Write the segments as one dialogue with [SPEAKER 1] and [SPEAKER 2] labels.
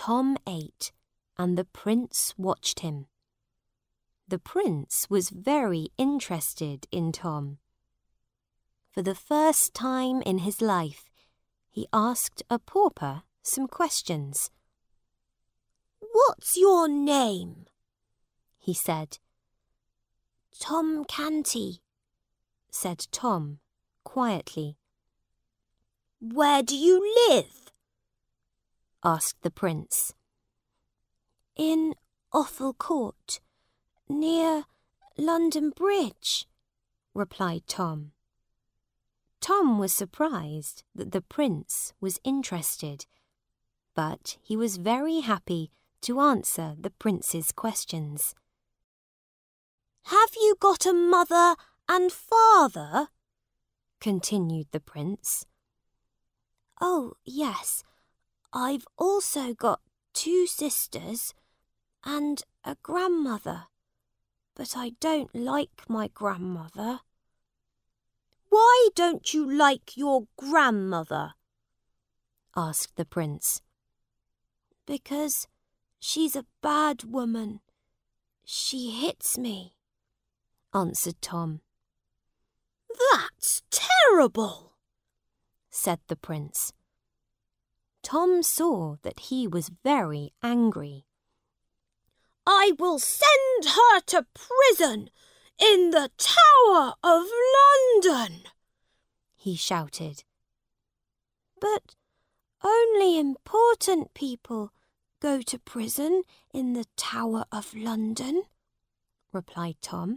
[SPEAKER 1] Tom ate, and the prince watched him. The prince was very interested in Tom. For the first time in his life, he asked a pauper some questions. "What's your name?" he said. "Tom Canty," said Tom quietly. "Where do you live?" asked the prince. "In Offal Court, near London Bridge," replied Tom. Tom was surprised that the prince was interested, but he was very happy to answer the prince's questions. "Have you got a mother and father?" continued the prince. "Oh, yes. I've also got 2 sisters and a grandmother, but I don't like my grandmother." "Why don't you like your grandmother?" asked the prince. "Because she's a bad woman. She hits me," answered Tom. "That's terrible," said the prince. Tom saw that he was very angry. "I will send her to prison in the Tower of London," he shouted. "But only important people go to prison in the Tower of London," replied Tom.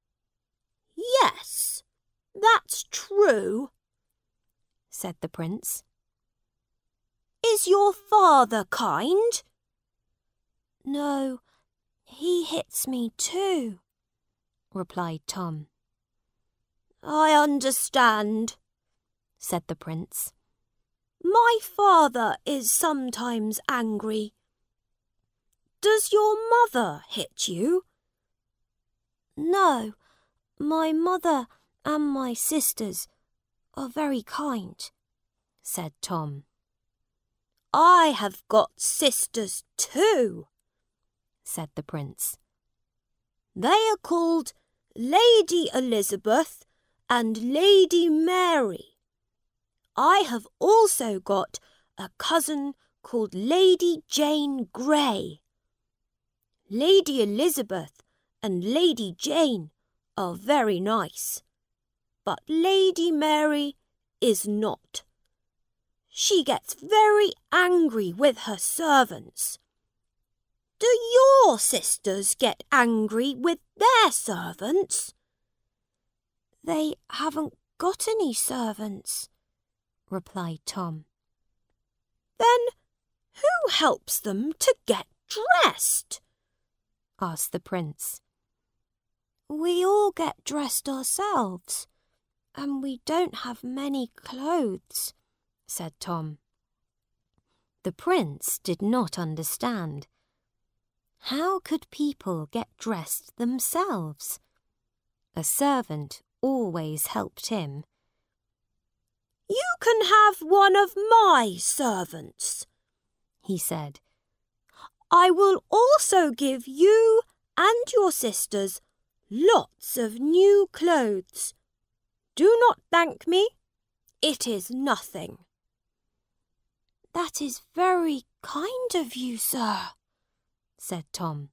[SPEAKER 1] "Yes, that's true," said the prince. "Is your father kind?" "No, he hits me too," replied Tom. "I understand," said the prince. "My father is sometimes angry. Does your mother hit you?" "No, my mother and my sisters are very kind," said Tom. "I have got sisters too," said the prince. "They are called Lady Elizabeth and Lady Mary. I have also got a cousin called Lady Jane Grey. Lady Elizabeth and Lady Jane are very nice, but Lady Mary is not. She gets very angry with her servants. Do your sisters get angry with their servants?" "They haven't got any servants," replied Tom. "Then who helps them to get dressed?" asked the prince. "We all get dressed ourselves, and we don't have many clothes," said Tom. The prince did not understand. How could people get dressed themselves? A servant always helped him. "You can have one of my servants," he said. "I will also give you and your sisters lots of new clothes. Do not thank me. It is nothing." "That is very kind of you, sir," said Tom.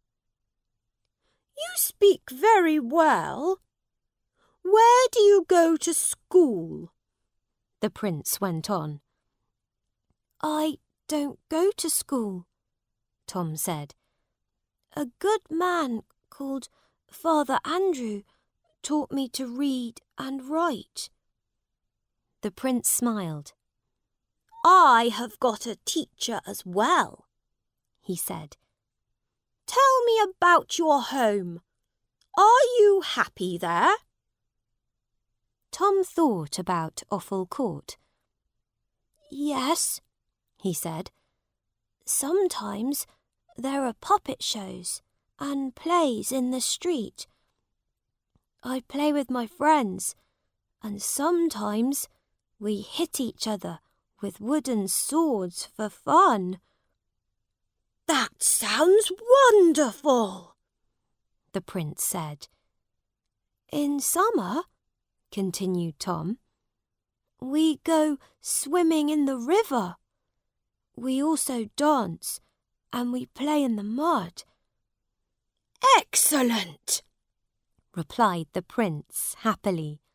[SPEAKER 1] "You speak very well. Where do you go to school?" the prince went on. "I don't go to school," Tom said. "A good man called Father Andrew taught me to read and write." The prince smiled. "I have got a teacher as well," he said. "Tell me about your home. Are you happy there?" Tom thought about Offal Court. "Yes," he said. "Sometimes there are puppet shows and plays in the street. I play with my friends, and sometimes we hit each other with wooden swords for fun. That sounds wonderful, the prince said. In summer, continued Tom, we go swimming in the river. We also dance and we play in the mud. Excellent, replied the prince happily.